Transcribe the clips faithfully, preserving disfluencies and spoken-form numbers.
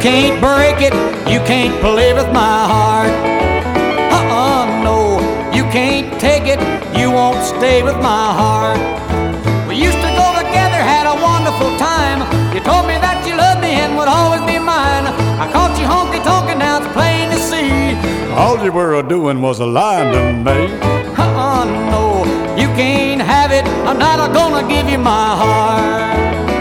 can't break it, you can't play with my heart. Uh-uh, no, you can't take it, you won't stay with my heart. We used to go together, had a wonderful time. You told me that you loved me and would always be mine. I caught you honky-tonkin', now it's plain to see all you were doing was lying to me. Uh-uh, no, you can't have it, I'm not gonna give you my heart.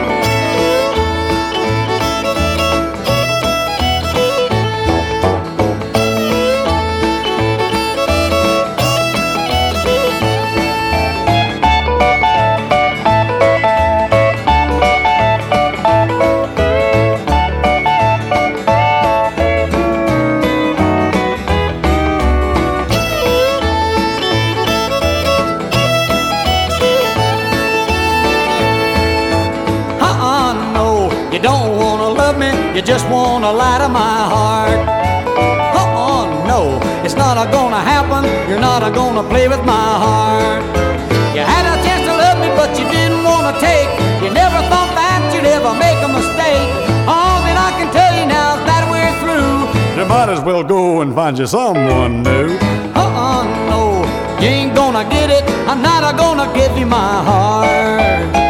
You don't wanna love me, you just wanna lie to my heart. Oh, no, it's not a gonna happen, you're not a gonna play with my heart. You had a chance to love me, but you didn't wanna take. You never thought that you'd ever make a mistake. All that I can tell you now is that we're through. You might as well go and find you someone new. Uh-uh, no, you ain't gonna get it, I'm not a gonna give you my heart.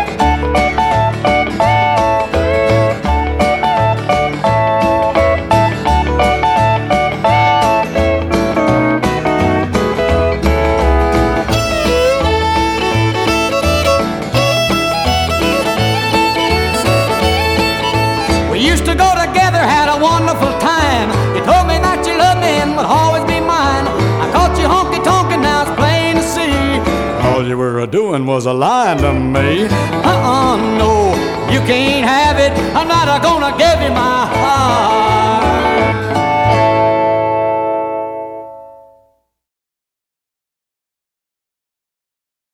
Used to go together, had a wonderful time. You told me that you loved me and would always be mine. I caught you honky-tonkin', now it's plain to see all you were doing was lying to me. Uh-uh, no, you can't have it, I'm not gonna give you my